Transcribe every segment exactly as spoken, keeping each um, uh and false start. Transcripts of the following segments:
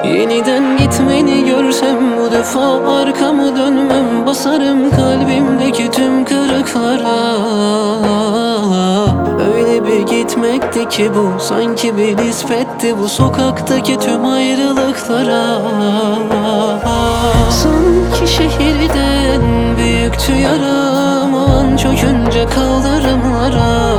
Yeniden gitmeni görsem bu defa arkamı dönmem. Basarım kalbimdeki tüm kırıklara. Öyle bir gitmekti ki bu, sanki bir nispetti bu sokaktaki tüm ayrılıklara. Sanki şehirden büyüktü yaram, o an çökünce kaldırımlara.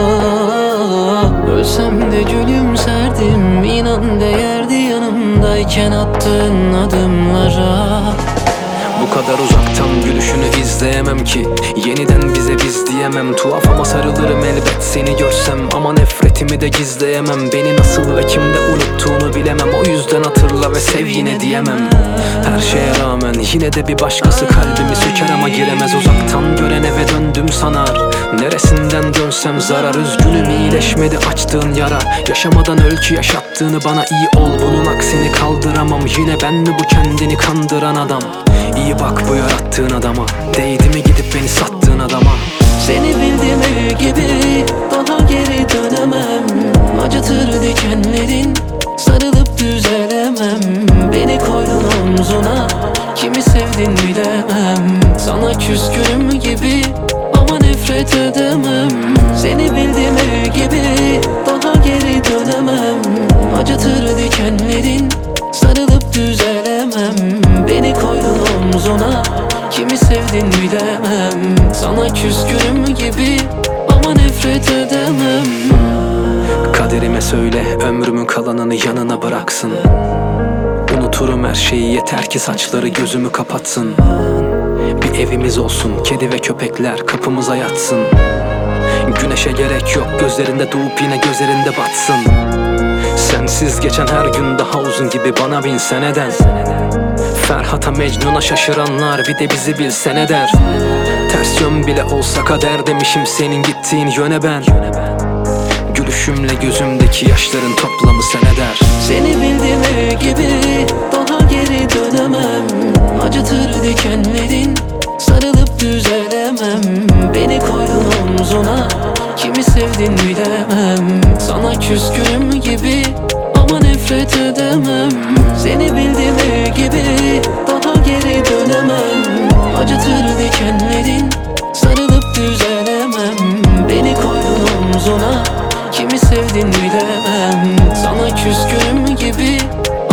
Ölsem de gülümserdim, inan değerdi yanımdayken attığın adımlara. Bu kadar uzaktan gülüşünü izleyemem ki, yeniden bize biz diyemem. Tuhaf ama sarılırım elbet seni görsem, ama nefretimi de gizleyemem. Beni nasıl ve kimde unuttuğunu bilemem, o yüzden hatırla ve sev yine diyemem. Her şeye rağmen yine de bir başkası kalbimi söker ama giremez. Uzaktan gören eve döndüm sanar, neresinden dönsem zarar. Üzgünüm, iyileşmedi açtığın yara. Yaşamadan ölçü yaşattığını bana, iyi ol bunun aksini kaldıramam. Yine ben mi bu kendini kandıran adam? İyi bak bu yarattığın adama, değdi mi gidip beni sattığın adama? Seni bildim ev gibi, daha geri dönemem. Acıtır dikenlerin, sarılıp düzelemem. Beni koydun omzuna, kimi sevdin bilemem. Sana küskünüm gibi ama nefret edemem. Seni bildim ev gibi, daha geri dönemem. Acıtır dikenlerin, sarılıp düzelemem. Beni koydun omzuna, kimi sevdin bilemem. Sana küskünüm gibi ama nefret edemem. Kaderime söyle ömrümün kalanını yanına bıraksın. Unuturum her şeyi, yeter ki saçları gözümü kapatsın. Bir evimiz olsun, kedi ve köpekler kapımıza yatsın. Güneşe gerek yok, gözlerinde doğup yine gözlerinde batsın. Sensiz geçen her gün daha uzun gibi bana bin seneden. Ferhat'a Mecnun'a şaşıranlar bir de bizi bilse ne der? Ters yön bile olsa kader demişim senin gittiğin yöne ben. Gülüşümle gözümdeki yaşların toplamı sen eder. Seni bildim ev gibi, daha geri dönemem. Acıtır dikenlerin, sarılıp düzelemem. Beni koydun omzuna, kimi sevdin bilemem. Sana küskünüm gibi ama nefret edemem. Seni bildim ev gibi, daha geri dönemem. Acıtır dikenlerin, sarılıp düzelemem. Beni koydun omzuna, kimi sevdin bilemem. Sana küskünüm gibi